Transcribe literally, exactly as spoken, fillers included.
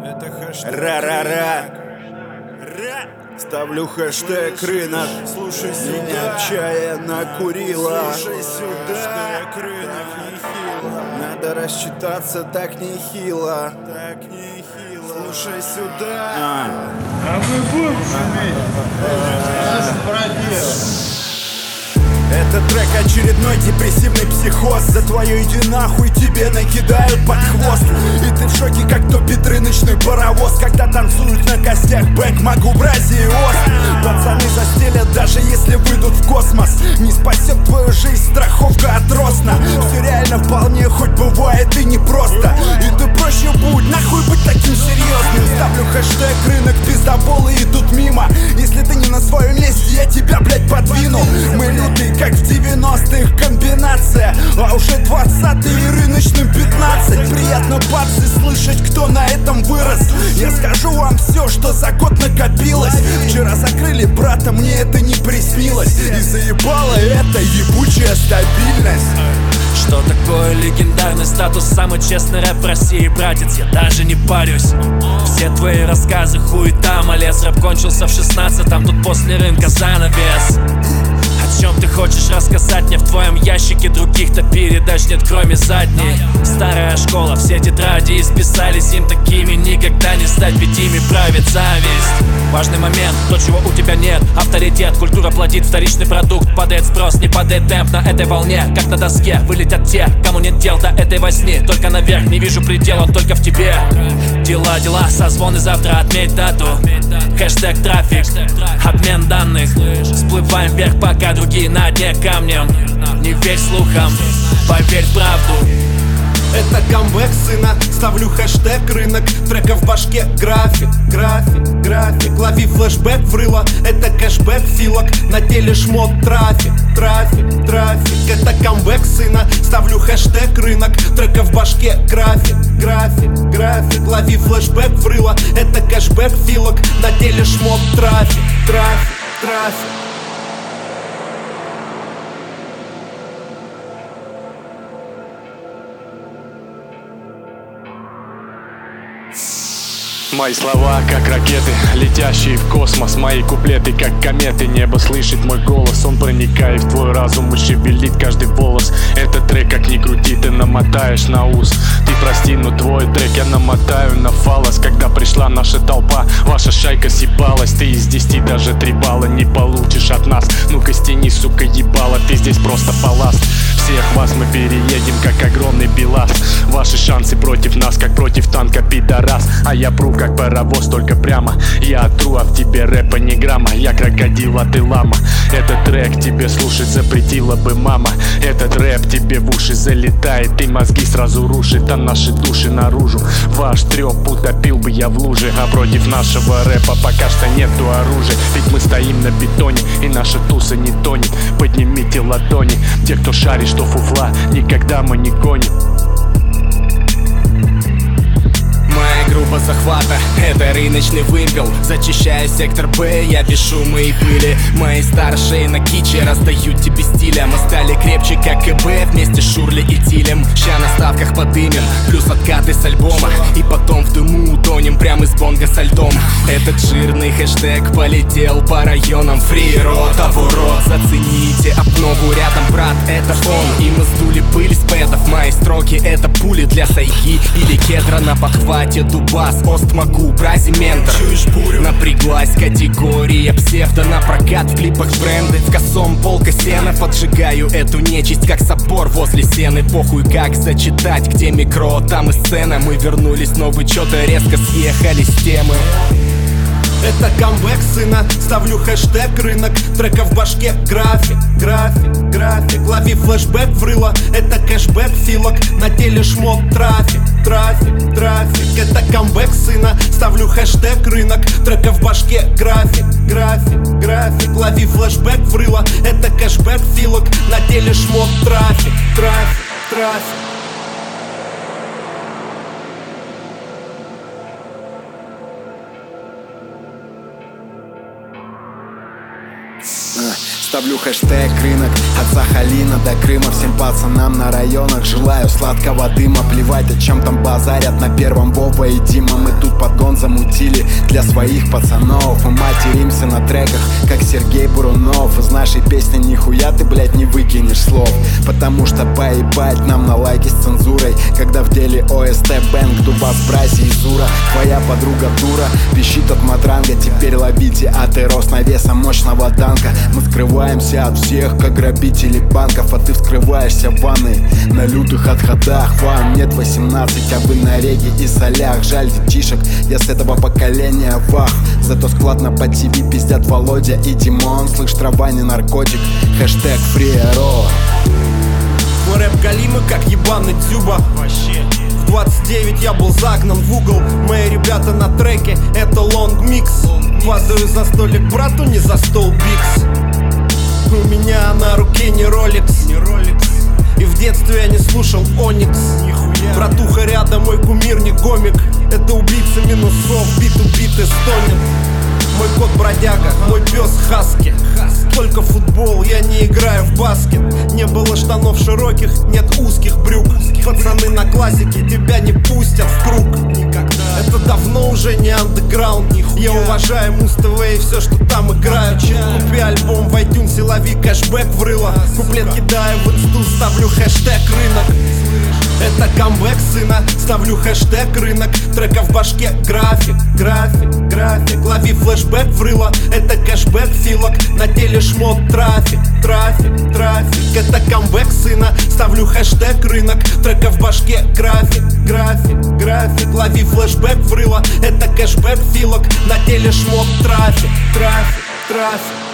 Это хэштег Ра-ра-ра. Ра. Ставлю хэштег рынок. Слушай Меня сюда. отчаянно курила. Слушай сюда. Хэштег рынок нехило. Надо рассчитаться так нехило. Так нехило. Слушай сюда. А. А мы будем шуметь. Нас проделал. Это трек очередной депрессивный психоз. За твое иди нахуй тебе накидают под хвост. И ты в шоке, как топит рыночный паровоз, когда танцуют на костях бэк, магубразиоз. Пацаны застелят, даже если выйдут в космос. Не спасет твою жизнь страховка от Росна. Все реально вполне, хоть бывает и непросто. И ты проще будь, нахуй быть таким серьезным. Ставлю хэштег рынок, пиздоболы идут мимо. Если ты не на своем месте, я тебя, блять, подвину. Мы лютые, как в девяностых комбинация, а уже двадцатый и рыночным пятнадцать. Приятно, папсы, слышать, кто на этом вырос. Я скажу вам все, что за год накопилось. Вчера закрыли брата, мне это не приснилось. И заебала эта ебучая стабильность. Что такое легендарный статус? Самый честный рэп в России, братец, я даже не парюсь. Все твои рассказы хуета, малец. Рэп кончился в шестнадцатом, тут после рынка занавес. О чем ты хочешь рассказать мне? В твоем ящике других-то передач нет, кроме задней. Старая школа, все тетради исписались, им такими никогда не стать, ведь ими правит зависть. Важный момент, то, чего у тебя нет. Авторитет, культура платит вторичный продукт. Падает спрос, не падает темп на этой волне. Как на доске, вылетят те, кому нет дел до этой возни. Только наверх, не вижу предела, только в тебе. Дела, дела, созвоны завтра, отметь дату. Хэштег трафик, обмен данных. Всплываем вверх, пока другие на дне камнем. Не верь слухам, поверь в правду. Это камбэк сына, ставлю хэштег рынок. Трека в башке график, график, график. Лови флешбэк в рыло, это кэшбэк филок. На теле шмот трафик, трафик, трафик. Это камбэк сына, ставлю хэштег рынок. Трека в башке график, график, график. Лови флешбэк в рыло, это кэшбэк филок. На теле шмот трафик, трафик, трафик. Мои слова как ракеты, летящие в космос. Мои куплеты как кометы. Небо слышит мой голос, он проникает в твой разум и шевелит каждый волос. Этот трек, как ни крути, ты намотаешь на ус. Ты прости, но твой трек я намотаю на фалос. Когда пришла наша толпа, ваша шайка съебалась. Ты из десяти даже три балла не получишь от нас. Ну-ка стяни, сука, ебала, ты здесь просто балласт. Всех вас мы переедем, как огромный БелАЗ. Ваши шансы против нас, как против танка, пидорас. А я пру, как паровоз, только прямо. Я отру, а в тебе рэпа ни грамма. Я крокодил, а ты лама. Этот трек тебе слушать запретила бы мама. Этот рэп тебе в уши залетает, и мозги сразу рушит, а наши души наружу. Ваш трёп утопил бы я в луже. А против нашего рэпа пока что нету оружия. Ведь мы стоим на бетоне, и наша туса не тонет. Поднимите ладони, те, кто шарит, что фуфла никогда мы не гоним. Моя группа захвата — это рыночный вымпел. Зачищая сектор Б, я без шума и пыли. Мои старшие на киче раздают тебе стиля. Мы стали крепче, как КБ, вместе с Шурли и Тилем. Ща на ставках подымем, плюс откаты с альбома. И потом в дыму утонем, прям из бонга со льдом. Этот жирный хэштег полетел по районам. Фри рот, а в урод, зацените обнову рядом, брат, это он. И мы сдули пыль с пэтов. Мои строки — это пули для сайги или кедра на подхвате. Дубас, Остмаку, Брази, Ментор. Напряглась категория псевдо на прокат. В клипах бренды, в косом полка сена. Поджигаю эту нечисть, как собор возле сены. Похуй как зачитать, где микро, там и сцена. Мы вернулись, но вы чё-то резко съехали с темы. Это камбэк сына, ставлю хэштег рынок. Трека в башке график, график, график. Лови флешбэк в рыло, это кэшбэк филок. На теле шмот трафик, трафик, трафик. Это камбэк сына, ставлю хэштег рынок. Трека в башке график, график, график. Лови флешбэк в рыло, это кэшбэк филок. На теле шмот трафик, трафик, трафик. Ставлю хэштег рынок от Сахалина до Крыма. Всем пацанам на районах желаю сладкого дыма. Плевать, о чем там базарят на первом Вова и Дима. Мы тут подгон замутили для своих пацанов. Мы материмся на треках, как Сергей Бурунов. Из нашей песни нихуя ты, блядь, не выкинешь слов, потому что поебать нам на лайки с цензурой. Когда в деле ОСТ Бэнк, Дубас, Браси и Зура. Твоя подруга дура, пищит от матранга. Теперь ловите атерос навеса мощного данка. Мы скрываемся от всех, как грабители банков. А ты вскрываешься в ванной на лютых отходах. Вам нет восемнадцать, а вы на реге и солях. Жаль детишек, я с этого поколения вах. Зато складно по ТВ пиздят Володя и Димон. Слышь, трава не наркотик, хэштег фриеро. Мой рэп галимый, как ебаный тюба. В двадцать девять я был загнан в угол. Мои ребята на треке, это лонг микс. Падаю за столик брату, не за стол бикс. У меня на руке не роликс, и в детстве я не слушал Оникс. Братуха рядом, мой кумир не гомик. Это убийца минусов, бит убит и стонет. Мой кот бродяга, мой пес хаски. Только футбол, я не играю в баскет. Не было штанов широких, нет узких брюк. Пацаны на классике тебя не пустят в круг. Это давно уже не андеграунд. Я уважаю Муз-ТВ и все, что там играют. Купи альбом в iTunes и лови кэшбэк в рыло. Куплет кидаю в инсту, ставлю хэштег рынок. Это камбэк сына, ставлю хэштег рынок. Трека в башке, график, график, график. Лови флешбэк в рыло, это кэшбэк филок. На теле шмот, трафик, трафик, трафик. Это камбэк сына, ставлю хэштег рынок. Трека в башке, график, график, график. Лови флешбэк в рыло, это кэшбэк филок. На теле шмот, трафик, трафик, трафик.